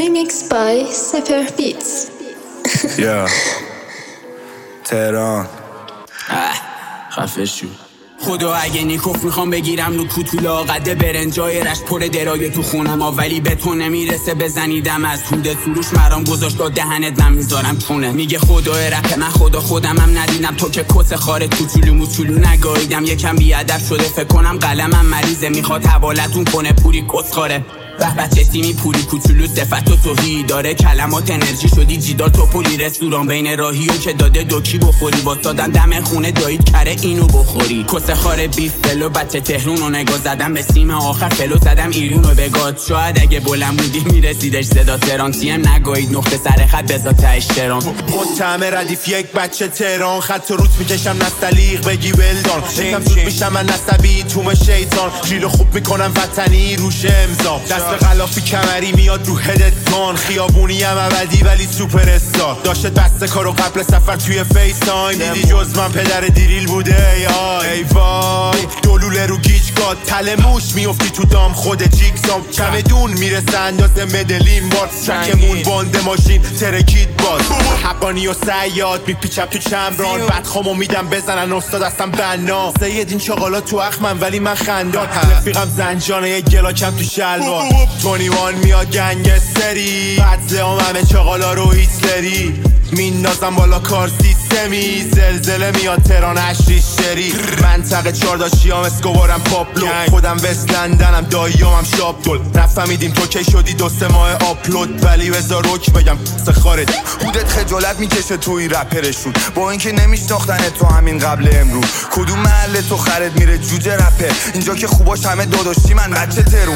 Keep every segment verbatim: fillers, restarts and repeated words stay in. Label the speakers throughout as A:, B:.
A: Remixed by Sefer Beats.
B: Yeah. تهران
C: خفه شو خدا اگه نیکوف میخوام بگیرم نو کوتو لاغده برنجای رشت پر درایه تو خونم ها، ولی به تو نمیرسه بزنیدم از توده سروش مرام گذاشت تا دهنت من میذارم تونه. میگه خدای رپ من خدا خودمم ندیدم تو که کس خاره کوچولو موچولو نگاریدم. یکم بیادب شده فکر کنم قلمم مریضه میخواد حوالتون کنه پوری کس خاره. به بچه تیمی پوری کوچولو صفت و توهی داره کلمات انرژی شدی جیدار تو پولی رستوران بین راهی و که داده دوکی بخوری واسادن دم خونه دایید کره اینو بخوری. کس خاره بیف فلو بچه تهرون رو نگاه زدم به سیم آخر فلو زدم ایرون رو بگاد. شاید اگه بلند بودی میرسیدش صدا تهران تیم نگاهید نقطه سر خط بذات اشتران.
D: متهم ردیف یک بچه تهران خط روت میکشم نستلیق بگی ولدان یکم زود میشم من نستبی توم شیطان جیلو خوب میکنم وطنی روش امضا دست غلافی کمری میاد رو هدت گان خیابونی هم ابدی ولی سوپر استار داشته دست کارو قبل سفر توی فیس تایم دیدی جز من پدر دیریل بوده ای آی ای وای دلوله رو گیج گاد تل موش میفتی تو دام خود جیکسام چمدون میرسه اندازه مدلین بار چکمون باند ماشین ترکید باز حقانی و سیاد میپیچم تو چمران بدخامو میدم بزنن استاد هستم بنا سید این چاقالا تو اخمن ولی من خندان رفیقم زنجانه یه گلاکم تو شلوار بیست و یک میاد گنگستری بدله هم همه چاقالا رو هیتلری میندازم بالا کار سیستمی زلزله میاد تهران اشریش شری منطقه چارداشی هم اسکوبارم پاپلو خودم وست لندنم داییام هم شاب دل نفهمیدیم تو کی شدی دو سه ماه آپلود ولی بذار روک بگم سخارت
B: خودت خجالت میکشه توی رپرشون با اینکه نمیشناختن تو همین قبل امروز کدوم محله تو خرد میره جوجه رپر اینجا که خوباش همه داداشی من بچه ترون.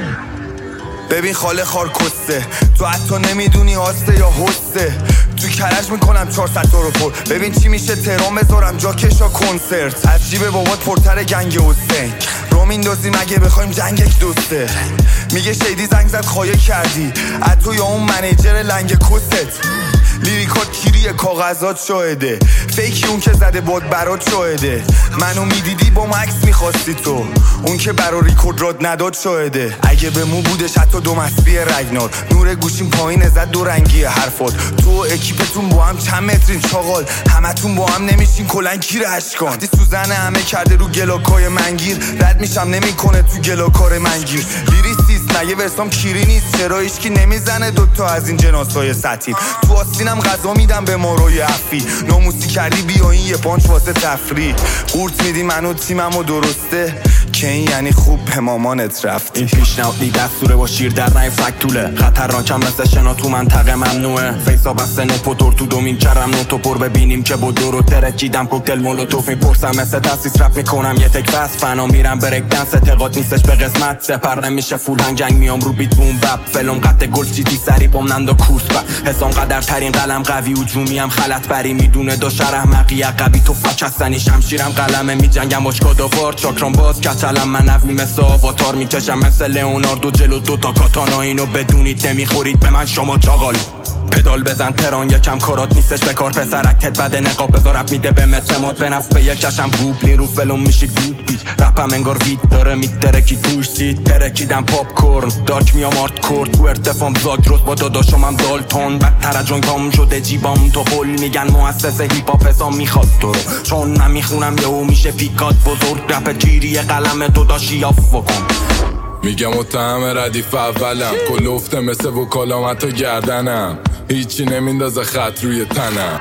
B: ببین خاله خار کسته تو حتی نمیدونی هاسته یا هسته تو کرج میکنم چهارصد تا رو پر ببین چی میشه تهران بذارم جا کشا کنسرت از جیب بابات پرتر گنگ حسین رو میندازیم اگه بخوایم جنگ یک دوسته میگه شیدی زنگ زد خواهی کردی از تو یا اون منیجر لنگ کست لیریکات کیریه کاغذات شاهده فیکی اون که زده باد برات شاهده منو میدیدی با مکس میخواستی تو اون که برا ریکورد راد نداد شاهده اگه به مو بودش حتی دو مسبی رگنار نور گوشیم پایین زد دو رنگی حرفات تو اکیپتون با هم چند مترین چاقال همتون با هم نمیشین کلن کیر اشکان وقتی سوزن همه کرده رو گلاکای منگیر رد میشم نمیکنه تو گلاکار منگیر لیریسیست مگه ورسام کیری نیست چرا هیچکی نمیزنه دوتا از این جناسای سطیل تو آستینم غذا میدم به ماروی افی ناموسی کردی بیا این یه پانچ واسه تفریح قورت میدی منو تیممو درسته که این یعنی خوب به مامانت رفت
C: این پیشنهادی دستوره با شیر در رای فکتوله خطرناکم مثل شنا تو منطقه ممنوعه فیسا بسته نو پوتور تو دومین کرم نو تو پر ببینیم که با دورو ترکیدم کوکتل مولوتوف میپرسم مثل تاسیس رپ میکنم یه تک فست فنا میرم برک دنس اعتقاد نیستش به قسمت سپر نمیشه فول هنگ جنگ میام رو بیت بوم بپ فلم قطع گل چیزی سری پام نندو کورس با حسام قدر ترین قلم قوی و جومی هم خلط بری میدونه دو شرح مقی عقبی تو فاک هستنی شمشیرم قلمه میجنگم باش کادافار چاکرام باز کچلم من نوی مثل آواتار میکشم مثل لئوناردو جلو دوتا کاتانا اینو بدونید نمیخورید به من شما چاقال پدال بزن تران یکم کارات نیستش به کار پسرکت بده نقاب بذارب میده به متمات به نفت به یک کشم روبلی رو فلوم میشی گود بیت رپم انگار وید داره میترکی توش سید ترکیدم پاپ کورن دارک میام آرت کورد تو ارتفام زاگروز با داداشم هم دالتون بدتر جون کام شده جیبام تو قول میگن مؤسسه هیپ هاپ حسام میخواد تو رو چون من میخونم یهو میشه پیکات بزرگ رپ جیری قلم داداشی آفو کن
E: میگم متهم ردیف اولم کلوفته مثل وکالامت و گردنم هیچی نمیندازه خط روی تنم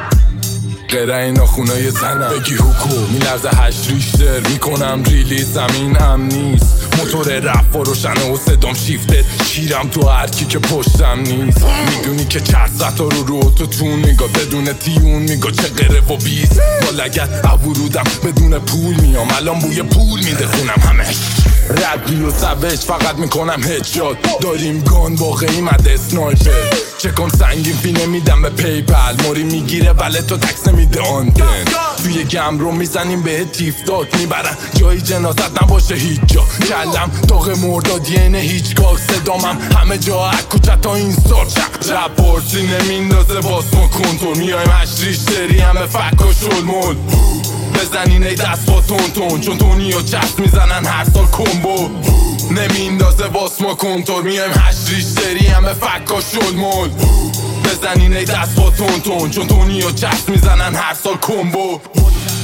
E: غیر اینا خونای زنم بگی حکوم میلرزه هشت ریشتر میکنم ریلی زمین هم نیست موتور رفت و روشنه و صدام شیفته شیرم تو هرکی که پشتم نیست میدونی که چرزت رو رو تو تون میگا بدون تیون میگا چه قره و بیست با لگت ورودم بدون پول میام الان بوی پول میده خونم همه ردی و سوش فقط میکنم هدشات داریم گان با قیمت اسنایپر چه کن سنگین فی نمیدم به پیپل موری میگیره ولی تو تکس نمیده آنتن توی گم رو میزنیم به تیف داد میبرن جایی جنازت نباشه هیچ جا کلم داغ مرداد یعنی هیچ کاک صدامم همه جا اکوچت تا این سار رپورسی نمیندازه باز ما کنتور میایم هشت ریشتری همه فک و شلمول بزنین ای دست با تون تون چون تونی و چست میزنن هر سال کمبو نمیندازه واس ما کنتور میایم هشت ریشتری همه فکا شل مول بزنین ای دست با تون تون چون تونی و چست میزنن هر سال کمبو